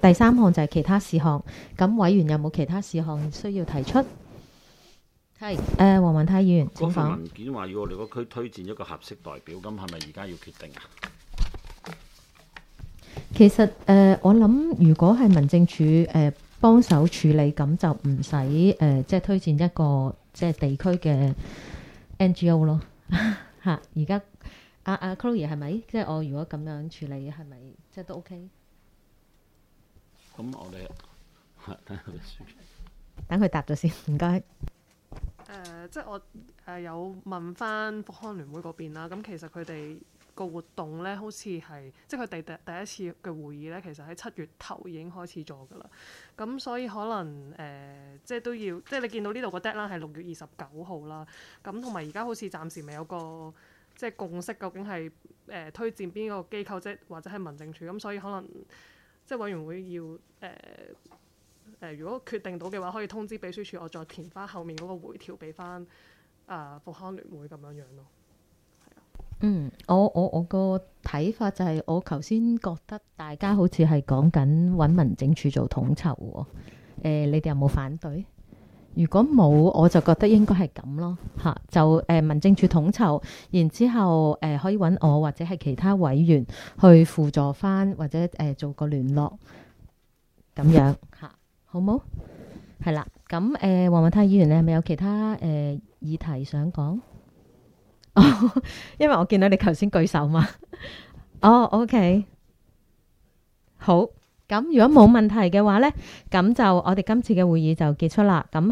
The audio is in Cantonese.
第三項就係其他事項。咁委員有冇其他事項需要提出？係黃雲泰議員請嗰份講。 文件話要我哋個區推薦一個合適代表，咁係咪而家要決定啊？ 其實我諗如果係民政處幫手處理，咁就唔使即係推薦一個即係地區嘅 NGO 咯嚇。而家阿 Chloe 係咪？即係我如果咁樣處理係咪即係都 OK？ 咁我哋睇下佢書。 等佢答咗先，唔該。 即係我有問翻復康聯會嗰邊啦，咁其實佢哋個活動咧，好似係即係佢哋第一次嘅會議咧，其實喺7月頭已經開始咗㗎啦。咁所以可能即係都要，即係你見到呢度個 deadline 係6月29號啦。咁同埋而家好似暫時未有個即係共識，究竟係推薦邊個機構，即係或者係民政處。咁所以可能即係委員會要如果決定到嘅話，可以通知秘書處，我再填翻後面嗰個回條俾翻復康聯會咁樣樣咯。 我個睇法就係我頭先覺得大家好似係講緊揾民政處做統籌喎。你哋有冇反對？如果冇，我就覺得應該係咁咯嚇。就民政處統籌，然之後可以揾我或者係其他委員去輔助翻，或者做個聯絡咁樣嚇。好冇？係啦，咁黃雲泰議員，你係咪有其他議題想講？哦，因為我見到你頭先舉手嘛。哦，OK，好。咁如果冇問題嘅話呢，咁就我哋今次嘅會議就結束啦。咁